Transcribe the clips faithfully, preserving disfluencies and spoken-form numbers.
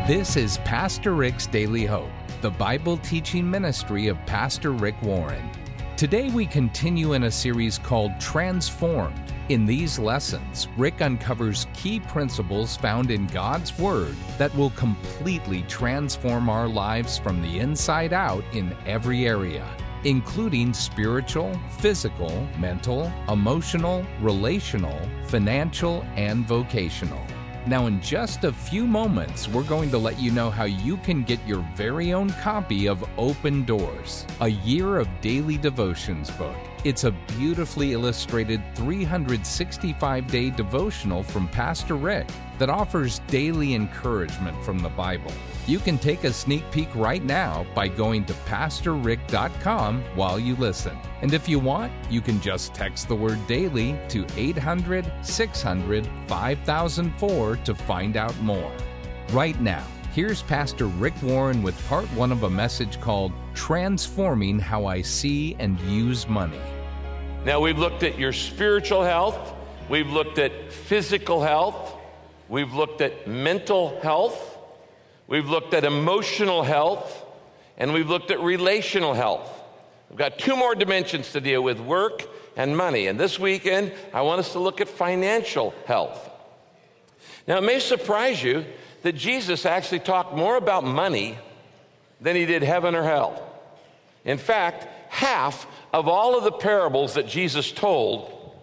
This is Pastor Rick's Daily Hope, the Bible teaching ministry of Pastor Rick Warren. Today we continue in a series called Transformed. In these lessons, Rick uncovers key principles found in God's Word that will completely transform our lives from the inside out in every area, including spiritual, physical, mental, emotional, relational, financial, and vocational. Now, in just a few moments, we're going to let you know how you can get your very own copy of Open Doors, a year of daily devotions book. It's a beautifully illustrated three hundred sixty-five day devotional from Pastor Rick that offers daily encouragement from the Bible. You can take a sneak peek right now by going to pastor rick dot com while you listen. And if you want, you can just text the word daily to eight hundred, six hundred, five thousand four to find out more. Right now, here's Pastor Rick Warren with part one of a message called Transforming How I See and Use Money. Now, we've looked at your spiritual health, we've looked at physical health, we've looked at mental health, we've looked at emotional health, and we've looked at relational health. We've got two more dimensions to deal with, work and money. And this weekend, I want us to look at financial health. Now, it may surprise you that Jesus actually talked more about money than he did heaven or hell. In fact, half of all of the parables that Jesus told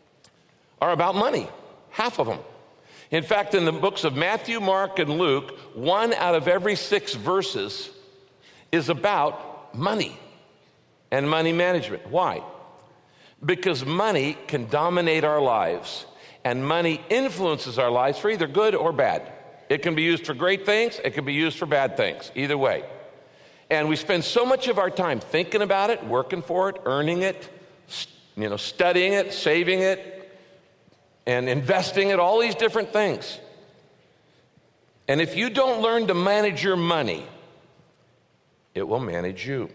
are about money. Half of them. In fact, in the books of Matthew, Mark, and Luke, one out of every six verses is about money and money management. Why? Because money can dominate our lives, and money influences our lives for either good or bad. It can be used for great things, it can be used for bad things, either way. And we spend so much of our time thinking about it, working for it, earning it, you know, studying it, saving it, and investing it, all these different things. And if you don't learn to manage your money, it will manage you.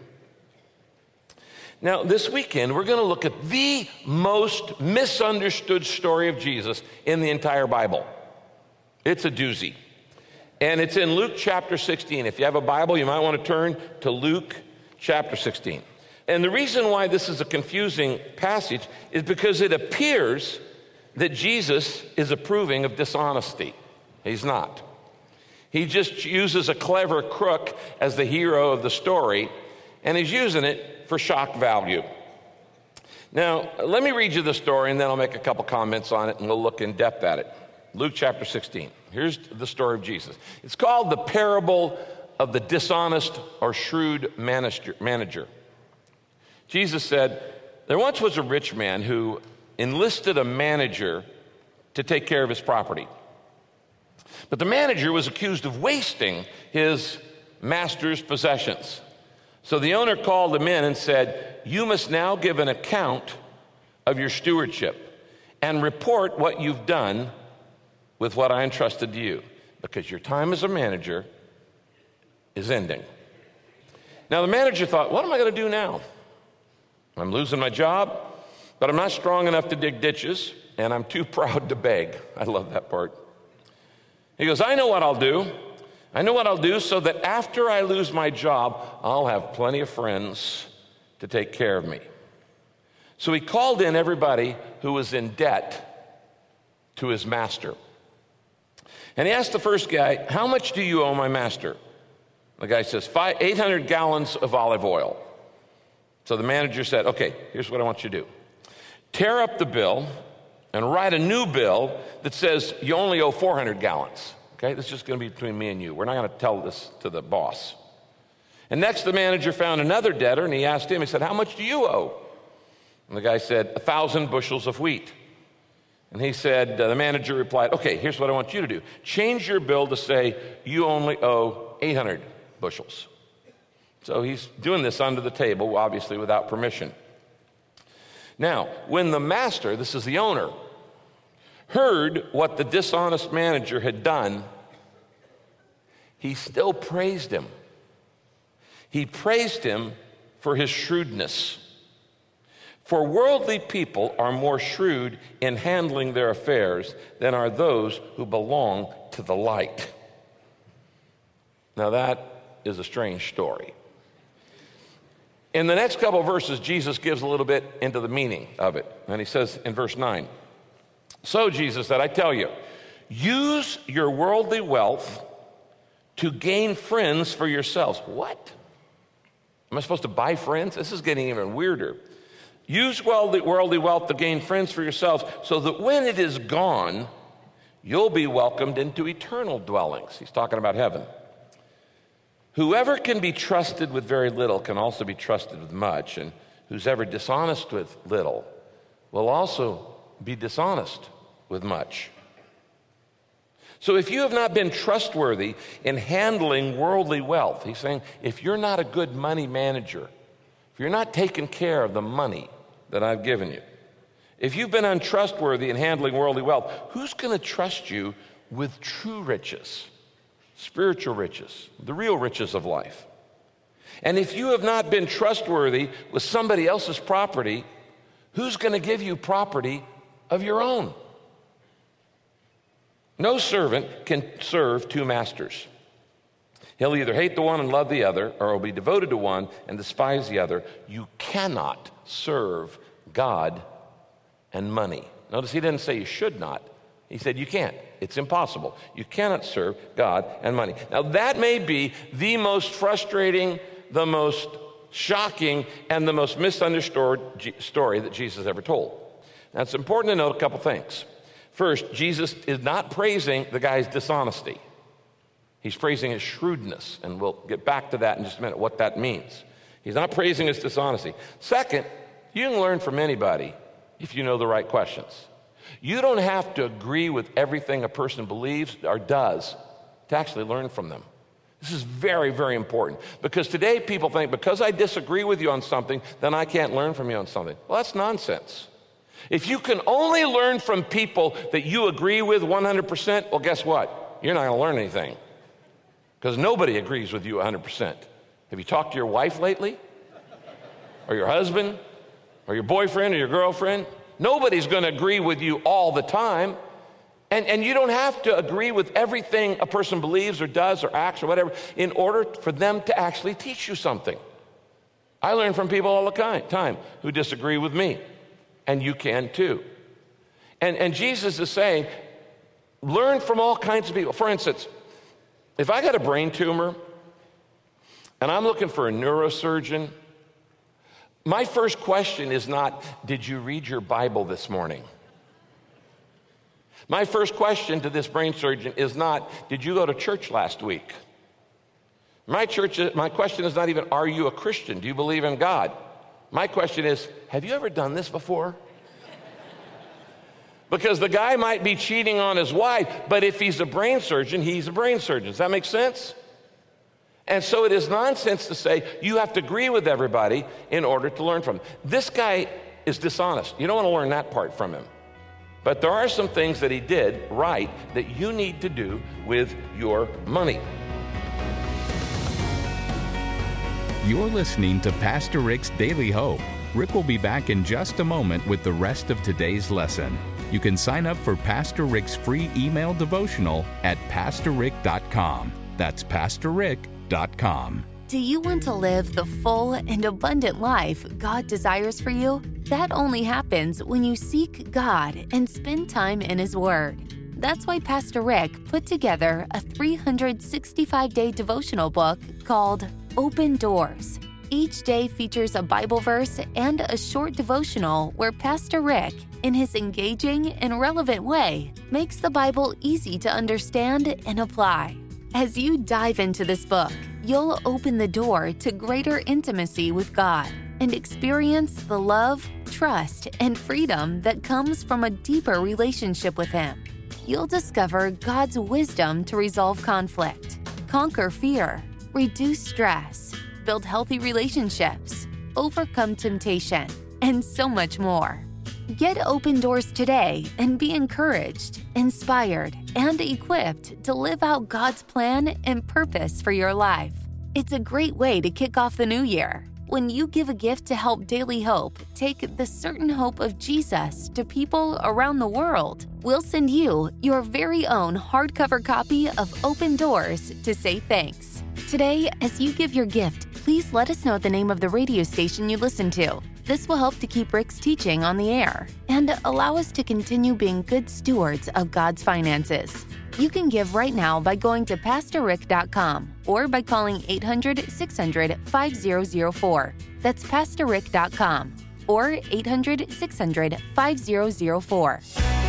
Now, this weekend, we're going to look at the most misunderstood story of Jesus in the entire Bible. It's a doozy. And it's in Luke chapter sixteen. If you have a Bible, you might want to turn to Luke chapter sixteen. And the reason why this is a confusing passage is because it appears that Jesus is approving of dishonesty. He's not. He just uses a clever crook as the hero of the story, and he's using it for shock value. Now, let me read you the story, and then I'll make a couple comments on it, and we'll look in depth at it. Luke chapter sixteen. Here's the story of Jesus. It's called the parable of the dishonest or shrewd manager. Jesus said, there once was a rich man who enlisted a manager to take care of his property. But the manager was accused of wasting his master's possessions. So the owner called him in and said, you must now give an account of your stewardship and report what you've done with what I entrusted to you, because your time as a manager is ending. Now, the manager thought, what am I going to do now? I'm losing my job, but I'm not strong enough to dig ditches, and I'm too proud to beg. I love that part. He goes, I know what I'll do. I know what I'll do so that after I lose my job, I'll have plenty of friends to take care of me. So he called in everybody who was in debt to his master. And he asked the first guy, how much do you owe my master? The guy says, eight hundred gallons of olive oil. So the manager said, okay, here's what I want you to do. Tear up the bill and write a new bill that says you only owe four hundred gallons. Okay, this is just going to be between me and you. We're not going to tell this to the boss. And next the manager found another debtor, and he asked him, he said, how much do you owe? And the guy said, a thousand bushels of wheat. And he said, uh, the manager replied, okay, here's what I want you to do. Change your bill to say you only owe eight hundred bushels. So he's doing this under the table, obviously without permission. Now, when the master, this is the owner, heard what the dishonest manager had done, he still praised him. He praised him for his shrewdness. For worldly people are more shrewd in handling their affairs than are those who belong to the light. Now that is a strange story. In the next couple of verses, Jesus gives a little bit into the meaning of it. And he says in verse nine, "So Jesus said, I tell you, use your worldly wealth to gain friends for yourselves." What? Am I supposed to buy friends? This is getting even weirder. Use worldly, worldly wealth to gain friends for yourselves, so that when it is gone, you'll be welcomed into eternal dwellings. He's talking about heaven. "Whoever can be trusted with very little can also be trusted with much, and who's ever dishonest with little will also be dishonest with much." So if you have not been trustworthy in handling worldly wealth, he's saying, if you're not a good money manager, if you're not taking care of the money that I've given you, if you've been untrustworthy in handling worldly wealth, who's going to trust you with true riches, spiritual riches, the real riches of life? And if you have not been trustworthy with somebody else's property, who's going to give you property of your own? No servant can serve two masters. He'll either hate the one and love the other, or he'll be devoted to one and despise the other. You cannot serve God and money. Notice he didn't say you should not. He said you can't. It's impossible. You cannot serve God and money. Now that may be the most frustrating, the most shocking, and the most misunderstood story that Jesus ever told. Now it's important to note a couple things. First, Jesus is not praising the guy's dishonesty. He's praising his shrewdness, and we'll get back to that in just a minute, what that means. He's not praising his dishonesty. Second, you can learn from anybody if you know the right questions. You don't have to agree with everything a person believes or does to actually learn from them. This is very, very important, because today people think because I disagree with you on something, then I can't learn from you on something. Well, that's nonsense. If you can only learn from people that you agree with one hundred percent, well, guess what? You're not going to learn anything, because nobody agrees with you one hundred percent. Have you talked to your wife lately? Or your husband? Or your boyfriend or your girlfriend? Nobody's going to agree with you all the time. And, and you don't have to agree with everything a person believes or does or acts or whatever in order for them to actually teach you something. I learn from people all the time who disagree with me. And you can too. And, and Jesus is saying, learn from all kinds of people. For instance, if I got a brain tumor and I'm looking for a neurosurgeon, my first question is not, did you read your Bible this morning? My first question to this brain surgeon is not, did you go to church last week? My, church, my question is not even, are you a Christian? Do you believe in God? My question is, have you ever done this before? Because the guy might be cheating on his wife, but if he's a brain surgeon, he's a brain surgeon. Does that make sense? And so it is nonsense to say you have to agree with everybody in order to learn from him. This guy is dishonest. You don't want to learn that part from him. But there are some things that he did right that you need to do with your money. You're listening to Pastor Rick's Daily Hope. Rick will be back in just a moment with the rest of today's lesson. You can sign up for Pastor Rick's free email devotional at pastor rick dot com. That's pastor rick dot com. Do you want to live the full and abundant life God desires for you? That only happens when you seek God and spend time in His Word. That's why Pastor Rick put together a three hundred sixty-five day devotional book called Open Doors. Each day features a Bible verse and a short devotional where Pastor Rick, in his engaging and relevant way, makes the Bible easy to understand and apply. As you dive into this book, you'll open the door to greater intimacy with God and experience the love, trust, and freedom that comes from a deeper relationship with Him. You'll discover God's wisdom to resolve conflict, conquer fear, reduce stress, build healthy relationships, overcome temptation, and so much more. Get Open Doors today and be encouraged, inspired, and equipped to live out God's plan and purpose for your life. It's a great way to kick off the new year. When you give a gift to help Daily Hope take the certain hope of Jesus to people around the world, we'll send you your very own hardcover copy of Open Doors to say thanks. Today, as you give your gift, please let us know the name of the radio station you listen to. This will help to keep Rick's teaching on the air and allow us to continue being good stewards of God's finances. You can give right now by going to pastor rick dot com or by calling eight hundred, six hundred, five zero zero four. That's pastor rick dot com or eight hundred, six hundred, five zero zero four.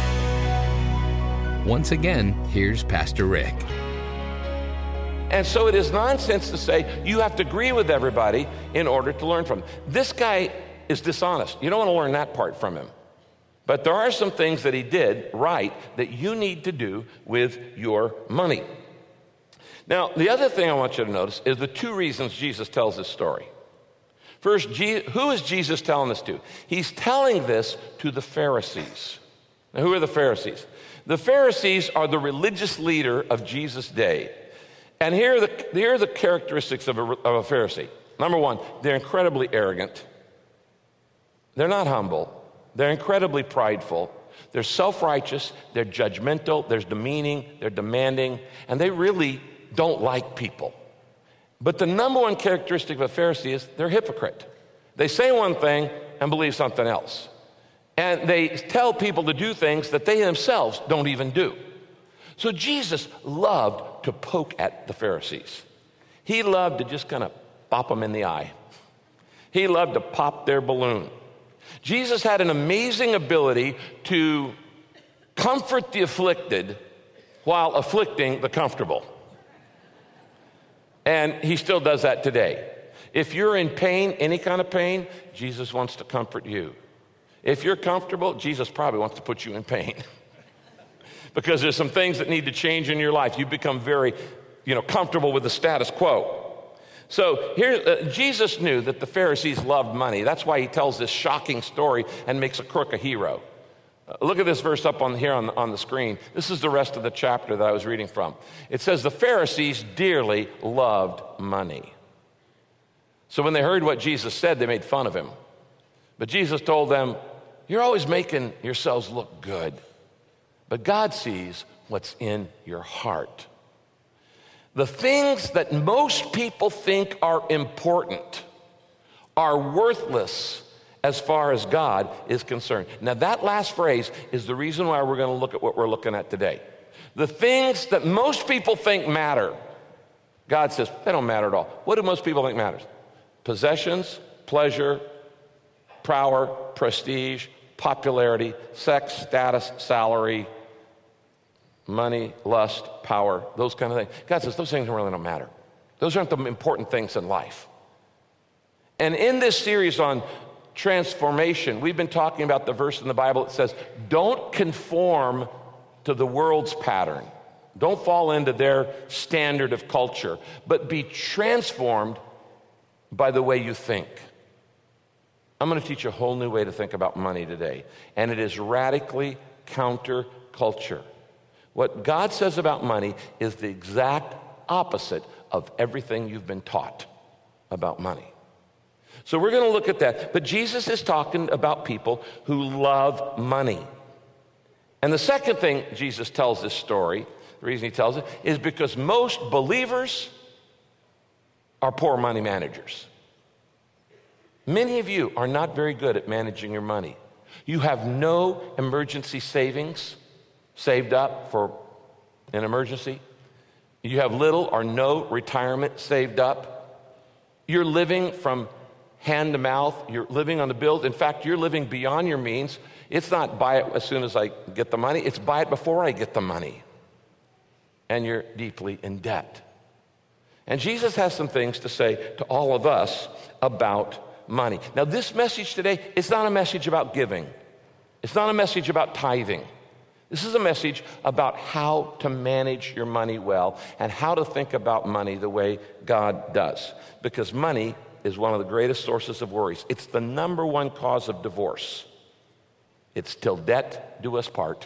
Once again, here's Pastor Rick. And so it is nonsense to say you have to agree with everybody in order to learn from them. This guy is dishonest. You don't want to learn that part from him. But there are some things that he did right that you need to do with your money. Now, the other thing I want you to notice is the two reasons Jesus tells this story. First, who is Jesus telling this to? He's telling this to the Pharisees. Now, who are the Pharisees? The Pharisees are the religious leader of Jesus' day. And here are the, here are the characteristics of a, of a Pharisee. Number one, they're incredibly arrogant. They're not humble. They're incredibly prideful. They're self-righteous. They're judgmental. They're demeaning. They're demanding. And they really don't like people. But the number one characteristic of a Pharisee is they're a hypocrite. They say one thing and believe something else. And they tell people to do things that they themselves don't even do. So Jesus loved to poke at the Pharisees. He loved to just kind of pop them in the eye. He loved to pop their balloon. Jesus had an amazing ability to comfort the afflicted while afflicting the comfortable. And he still does that today. If you're in pain, any kind of pain, Jesus wants to comfort you. If you're comfortable, Jesus probably wants to put you in pain. Because there's some things that need to change in your life. You become very, you know, comfortable with the status quo. So here, uh, Jesus knew that the Pharisees loved money. That's why he tells this shocking story and makes a crook a hero. Uh, look at this verse up on here on, on the screen. This is the rest of the chapter that I was reading from. It says, the Pharisees dearly loved money. So when they heard what Jesus said, they made fun of him. But Jesus told them, you're always making yourselves look good. But God sees what's in your heart. The things that most people think are important are worthless as far as God is concerned. Now, that last phrase is the reason why we're going to look at what we're looking at today. The things that most people think matter, God says, they don't matter at all. What do most people think matters? Possessions, pleasure, power, prestige, popularity, sex, status, salary, money, lust, power, those kind of things. God says those things really don't matter. Those aren't the important things in life. And in this series on transformation, we've been talking about the verse in the Bible that says, don't conform to the world's pattern. Don't fall into their standard of culture, but be transformed by the way you think. I'm going to teach you a whole new way to think about money today, and it is radically counterculture. What God says about money is the exact opposite of everything you've been taught about money. So we're going to look at that. But Jesus is talking about people who love money. And the second thing Jesus tells this story, the reason he tells it, is because most believers are poor money managers. Many of you are not very good at managing your money. You have no emergency savings saved up for an emergency. You have little or no retirement saved up. You're living from hand to mouth. You're living on the bills. In fact, you're living beyond your means. It's not buy it as soon as I get the money. It's buy it before I get the money. And you're deeply in debt. And Jesus has some things to say to all of us about money. Now, this message today, it's not a message about giving. It's not a message about tithing. This is a message about how to manage your money well and how to think about money the way God does. Because money is one of the greatest sources of worries. It's the number one cause of divorce. It's till death do us part.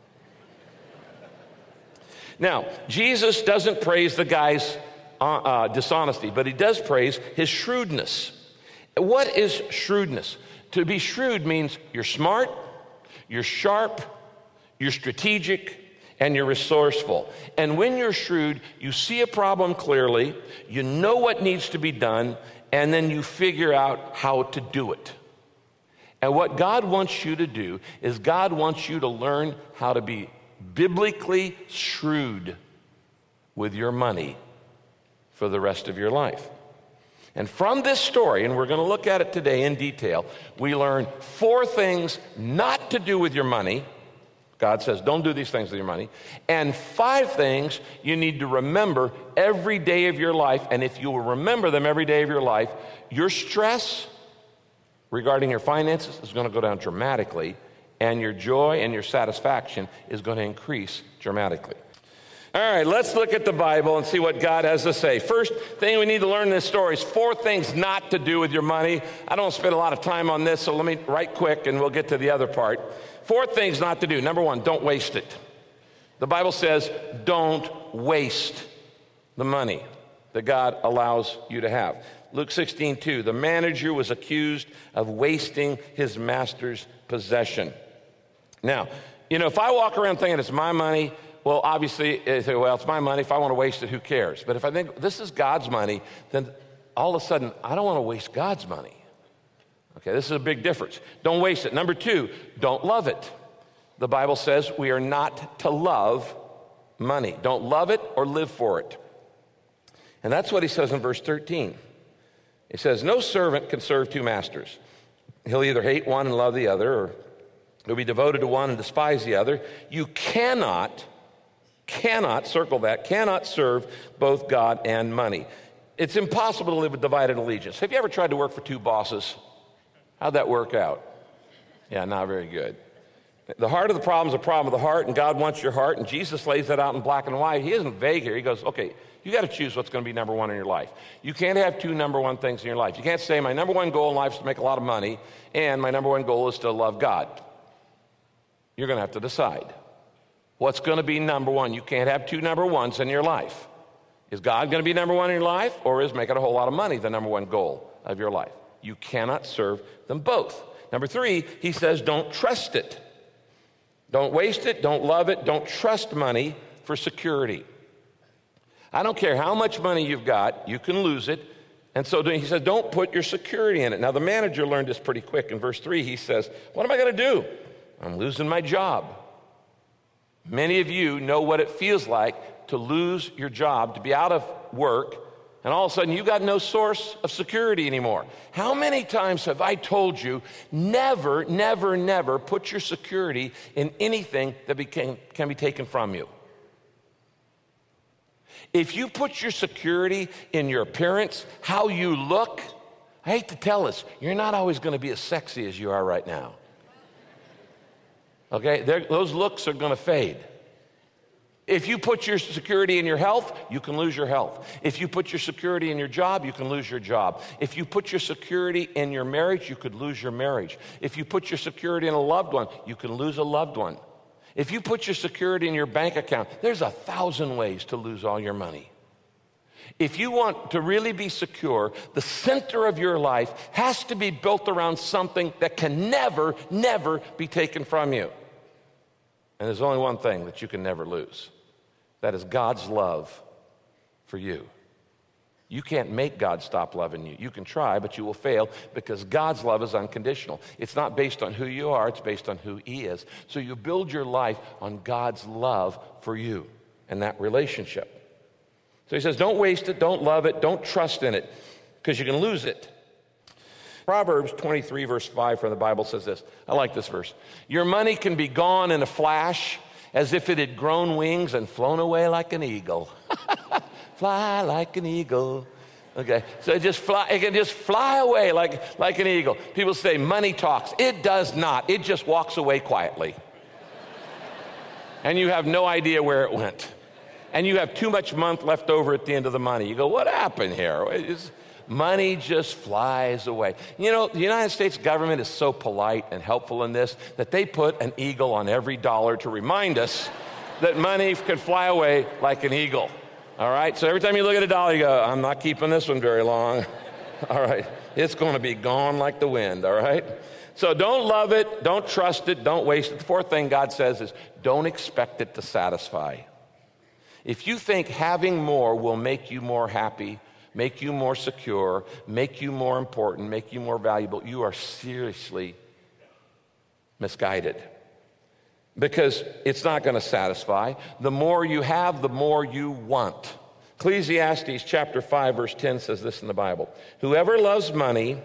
Now, Jesus doesn't praise the guy's uh, uh, dishonesty, but he does praise his shrewdness. What is shrewdness? To be shrewd means you're smart, you're sharp, you're strategic, and you're resourceful. And when you're shrewd, you see a problem clearly, you know what needs to be done, and then you figure out how to do it. And what God wants you to do is God wants you to learn how to be biblically shrewd with your money for the rest of your life. And from this story, and we're going to look at it today in detail, we learn four things not to do with your money. God says, don't do these things with your money. And five things you need to remember every day of your life. And if you will remember them every day of your life, your stress regarding your finances is going to go down dramatically, and your joy and your satisfaction is going to increase dramatically. All right, let's look at the Bible and see what God has to say. First thing we need to learn in this story is four things not to do with your money. I don't spend a lot of time on this, so let me write quick and we'll get to the other part. Four things not to do. Number one, don't waste it. The Bible says don't waste the money that God allows you to have. Luke sixteen two, the manager was accused of wasting his master's possession. Now, you know, if I walk around thinking it's my money, well, obviously, I say, well, it's my money. If I want to waste it, who cares? But if I think this is God's money, then all of a sudden, I don't want to waste God's money. Okay, this is a big difference. Don't waste it. Number two, don't love it. The Bible says we are not to love money. Don't love it or live for it. And that's what he says in verse thirteen. He says, no servant can serve two masters. He'll either hate one and love the other, or he'll be devoted to one and despise the other. You cannot, cannot, circle that, cannot serve both God and money. It's impossible to live with divided allegiance. Have you ever tried to work for two bosses? How'd that work out? Yeah, not very good. The heart of the problem is a problem of the heart, and God wants your heart, and Jesus lays that out in black and white. He isn't vague here. He goes, okay, you got to choose what's going to be number one in your life. You can't have two number one things in your life. You can't say my number one goal in life is to make a lot of money, and my number one goal is to love God. You're going to have to decide what's going to be number one. You can't have two number ones in your life. Is God going to be number one in your life, or is making a whole lot of money the number one goal of your life? You cannot serve them both. Number three, he says, don't trust it. Don't waste it, don't love it, don't trust money for security. I don't care how much money you've got, you can lose it. And so he says, don't put your security in it. Now, the manager learned this pretty quick. In verse three, he says, what am I going to do? I'm losing my job. Many of you know what it feels like to lose your job, to be out of work, and all of a sudden you've got no source of security anymore. How many times have I told you, never, never, never put your security in anything that became, can be taken from you? If you put your security in your appearance, how you look, I hate to tell us, you're not always going to be as sexy as you are right now. Okay, They're, those looks are going to fade. If you put your security in your health, you can lose your health. If you put your security in your job, you can lose your job. If you put your security in your marriage, you could lose your marriage. If you put your security in a loved one, you can lose a loved one. If you put your security in your bank account, there's a thousand ways to lose all your money. If you want to really be secure, the center of your life has to be built around something that can never, never be taken from you. And there's only one thing that you can never lose. That is God's love for you. You can't make God stop loving you. You can try, but you will fail because God's love is unconditional. It's not based on who you are, it's based on who He is. So you build your life on God's love for you and that relationship. So he says, don't waste it, don't love it, don't trust in it, because you can lose it. Proverbs twenty-three, verse five from the Bible says this. I like this verse. Your money can be gone in a flash, as if it had grown wings and flown away like an eagle. Fly like an eagle. Okay, so it just fly, it can just fly away like, like an eagle. People say money talks. It does not. It just walks away quietly. And you have no idea where it went. And you have too much month left over at the end of the money. You go, what happened here? It's, money just flies away. You know, the United States government is so polite and helpful in this that they put an eagle on every dollar to remind us that money can fly away like an eagle. All right? So every time you look at a dollar, you go, I'm not keeping this one very long. All right? It's going to be gone like the wind. All right? So don't love it, don't trust it, don't waste it. The fourth thing God says is don't expect it to satisfy. If you think having more will make you more happy, make you more secure, make you more important, make you more valuable, you are seriously misguided. Because it's not going to satisfy. The more you have, the more you want. Ecclesiastes chapter five, verse ten says this in the Bible. Whoever loves money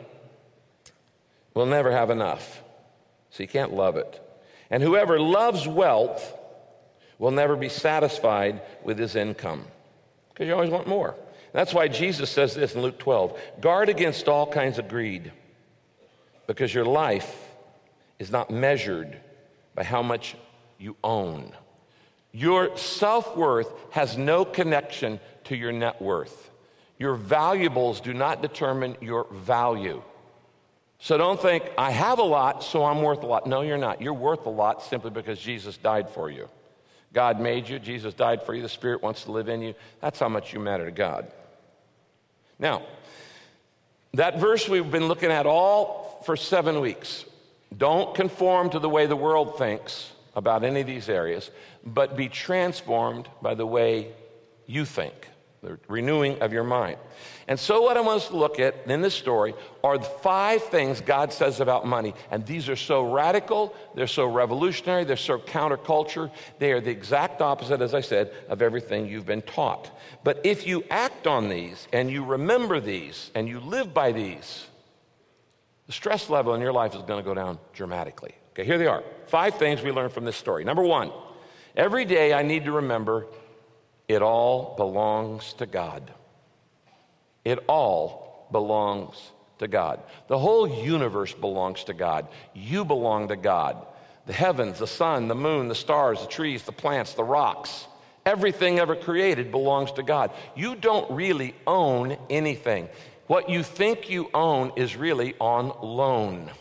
will never have enough. So you can't love it. And whoever loves wealth will never be satisfied with his income. Because you always want more. That's why Jesus says this in Luke twelve. Guard against all kinds of greed. Because your life is not measured by how much you own. Your self-worth has no connection to your net worth. Your valuables do not determine your value. So don't think, I have a lot, so I'm worth a lot. No, you're not. You're worth a lot simply because Jesus died for you. God made you. Jesus died for you. The Spirit wants to live in you. That's how much you matter to God. Now, that verse we've been looking at all for seven weeks. Don't conform to the way the world thinks about any of these areas, but be transformed by the way you think, the renewing of your mind. And so what I want us to look at in this story are the five things God says about money. And these are so radical, they're so revolutionary, they're so counterculture. They are the exact opposite, as I said, of everything you've been taught. But if you act on these, and you remember these, and you live by these, the stress level in your life is going to go down dramatically. Okay, here they are. Five things we learn from this story. Number one, every day I need to remember it all belongs to God. It all belongs to God. The whole universe belongs to God. You belong to God. The heavens, the sun, the moon, the stars, the trees, the plants, the rocks, everything ever created belongs to God. You don't really own anything. What you think you own is really on loan.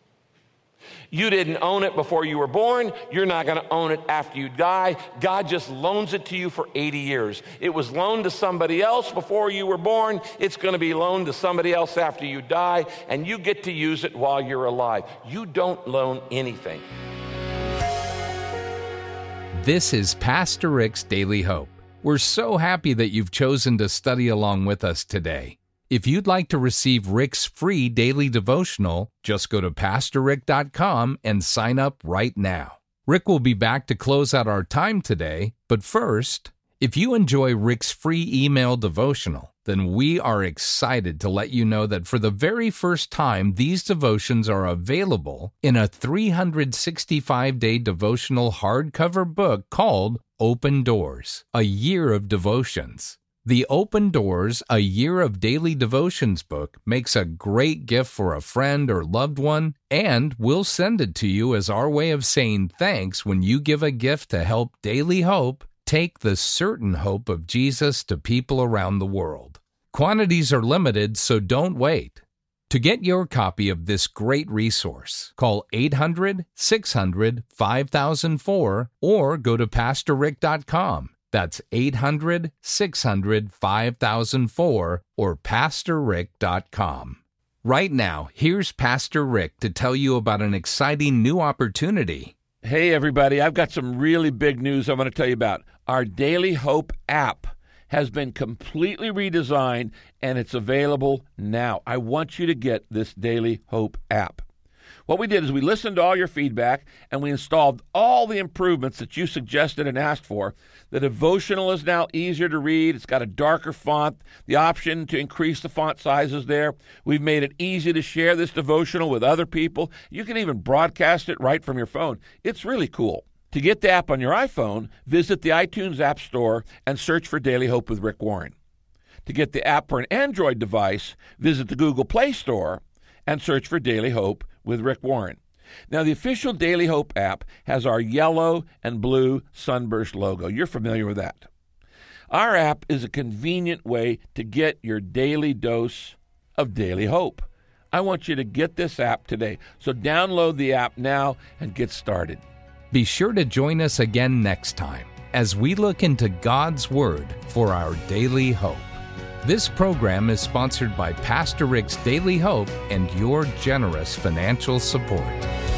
You didn't own it before you were born. You're not going to own it after you die. God just loans it to you for eighty years. It was loaned to somebody else before you were born. It's going to be loaned to somebody else after you die, and you get to use it while you're alive. You don't loan anything. This is Pastor Rick's Daily Hope. We're so happy that you've chosen to study along with us today. If you'd like to receive Rick's free daily devotional, just go to pastor rick dot com and sign up right now. Rick will be back to close out our time today, but first, if you enjoy Rick's free email devotional, then we are excited to let you know that for the very first time, these devotions are available in a three hundred sixty-five day devotional hardcover book called Open Doors, A Year of Devotions. The Open Doors, A Year of Daily Devotions book makes a great gift for a friend or loved one, and we'll send it to you as our way of saying thanks when you give a gift to help Daily Hope take the certain hope of Jesus to people around the world. Quantities are limited, so don't wait. To get your copy of this great resource, call eight hundred, six hundred, five thousand four or go to pastor rick dot com. That's eight hundred, six hundred, five thousand four or pastor rick dot com. Right now, here's Pastor Rick to tell you about an exciting new opportunity. Hey, everybody, I've got some really big news I want to tell you about. Our Daily Hope app has been completely redesigned, and it's available now. I want you to get this Daily Hope app. What we did is we listened to all your feedback, and we installed all the improvements that you suggested and asked for. The devotional is now easier to read. It's got a darker font. The option to increase the font size is there. We've made it easy to share this devotional with other people. You can even broadcast it right from your phone. It's really cool. To get the app on your iPhone, visit the iTunes App Store and search for Daily Hope with Rick Warren. To get the app for an Android device, visit the Google Play Store and search for Daily Hope with Rick Warren. Now, the official Daily Hope app has our yellow and blue sunburst logo. You're familiar with that. Our app is a convenient way to get your daily dose of Daily Hope. I want you to get this app today. So download the app now and get started. Be sure to join us again next time as we look into God's Word for our daily hope. This program is sponsored by Pastor Rick's Daily Hope and your generous financial support.